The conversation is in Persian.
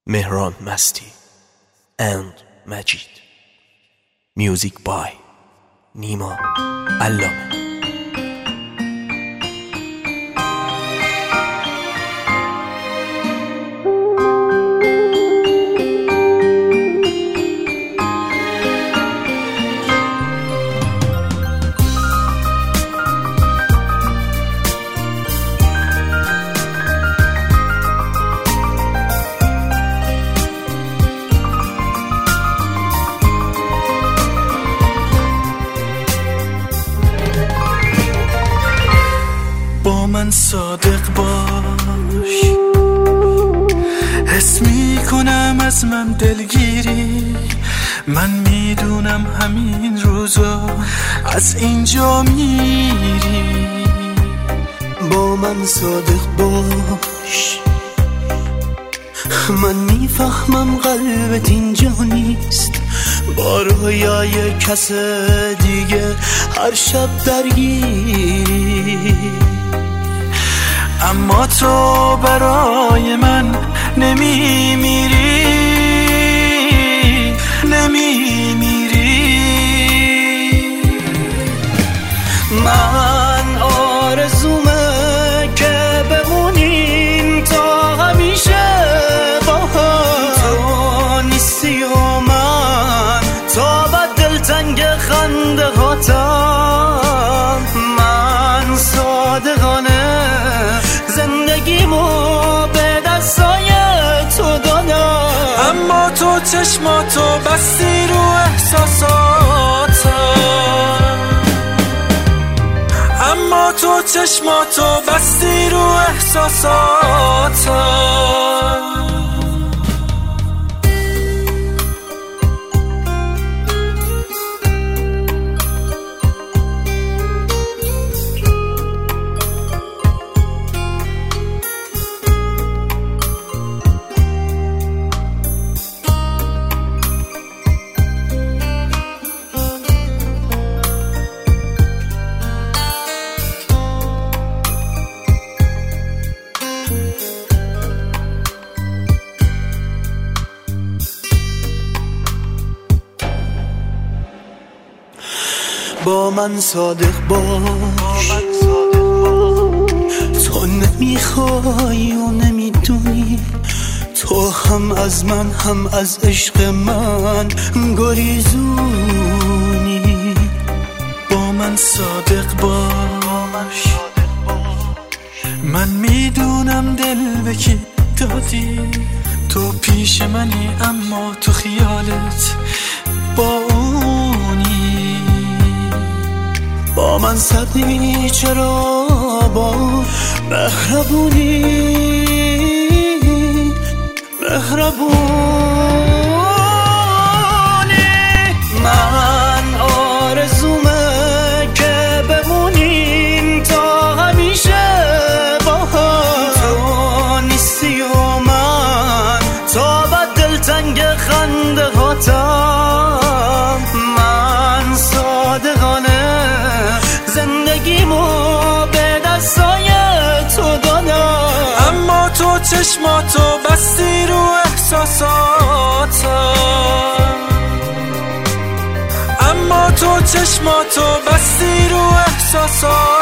مهران مستی and مجید. میوزیک بای نیما علامه. با من صادق باش، حس میکنم از من دلگیری. من میدونم همین روزا از اینجا میری. با من صادق باش، من میفهمم قلبت اینجا نیست. با رویای کس دیگه هر شب درگیری. اما تو برای من نمیمیری. من آرزومه که بمونیم تا همیشه با هم. تو نیستی و من تا بد دلتنگ خنده هاتم. من صادقانه زندگیمو به دستای تو دادم. اما تو چشماتو بستی رو احساساتم. اما تو چشماتو بستی رو احساساتم. با من صادق باش، تو نمیخوای و نمیدونی. تو هم از من هم از عشق من گریزونی. با من صادق باش، من میدونم دل به کی دادی. تو پیش منی اما تو خیالت با اونی. با من صبری چرا با مهربونی. من آرزومه که بمونیم تا همیشه با هم. تو نیستی و من تا بد دلتنگ خنده هاتم. من صادقانه زندگیمو به دستای تو دادم. اما تو چشماتو بستی رو احساساتم. اما تو چشماتو بستی رو احساساتم.